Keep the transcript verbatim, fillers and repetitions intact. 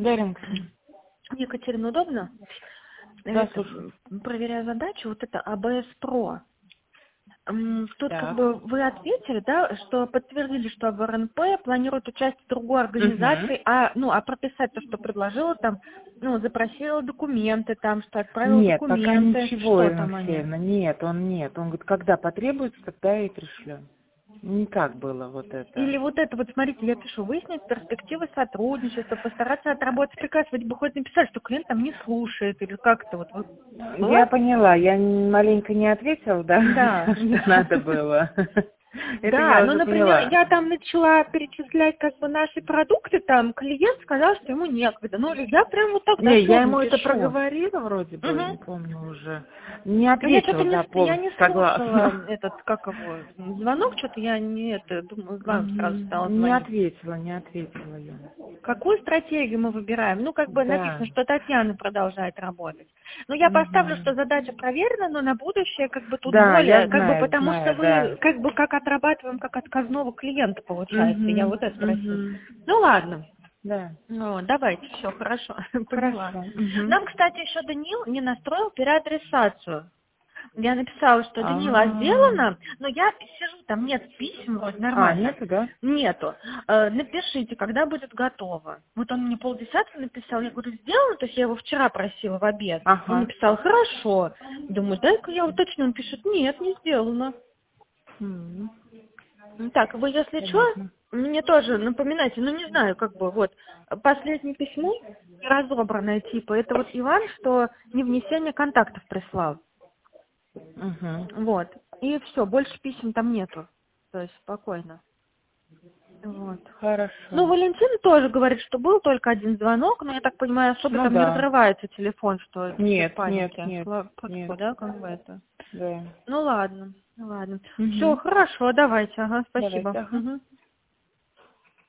Да, Александр. Екатерина, удобно? Да, Это, слушаю. проверяя задачу, вот это АБС Про. М, Тут как Так. бы вы ответили, да, что подтвердили, что АБРНП планирует участие в другой Угу. организации, а, ну, а прописать то, что предложила там, ну, запросила документы там, что отправила Нет, пока документы, ничего, что Ирина там они? Алексеевна, нет, он нет. Он говорит, когда потребуется, тогда и пришлем. Не так было вот это. Или вот это вот, смотрите, я пишу, выяснить перспективы сотрудничества, постараться отработать приказ. Вы бы хоть написали, что клиент там не слушает, или как-то вот. вот. Я Была? поняла, я маленько не ответила, да, Да. что надо было. Это Да, я ну, уже например, поняла. я там начала перечислять как бы наши продукты, там клиент сказал, что ему некогда. Ну, или я прям вот так Не, я дословно ему это пишу. проговорила вроде бы, не Угу. помню уже. Не А я что-то ответила, не, да, с- я полностью не слушала согласна. этот, как его, звонок, что-то я не это, думаю, вам сразу стала Мгм. Не звонить. ответила, не ответила я. Какую стратегию мы выбираем? Ну, как бы Да. написано, что Татьяна продолжает работать. Ну, я поставлю, Мгм. что задача проверена, но на будущее как бы тут Да, я более, как бы знаю, потому что знаю, да. вы как бы как отрабатываем как отказного клиента получается. Я Угу, вот это спросила. угу. Ну, ладно. Да. Ну, давайте, все, хорошо, поняла. Хорошо. Угу. Нам, кстати, еще Данил не настроил переадресацию. Я написала, что Данила А, сделано, но я сижу, там нет писем, вроде а, нормально. нету, да? Нету. Э, напишите, когда будет готово. Вот он мне полдесятого написал, я говорю, сделано, то есть я его вчера просила в обед. Он Ага. написал, хорошо. Думаю, дай-ка я уточню. Он пишет, нет, не сделано. М, Ну, так, вы, если что, Понятно. мне тоже напоминайте, ну, не знаю, как бы, вот, последнее письмо, разобранное типа, это вот Иван, что не внесение контактов прислал. Угу. Вот. И все, больше писем там нету. То есть спокойно. Вот. Ну, Хорошо. Валентин тоже говорит, что был только один звонок, но я так понимаю, особо Ну там не да. разрывается телефон, что без Нет, нет, паники. нет, Слава нет. Богу, да, как бы это. Да. Ну ладно, ну ладно. Все, Угу. хорошо, давайте, ага, Давайте, спасибо. ага. Мгм.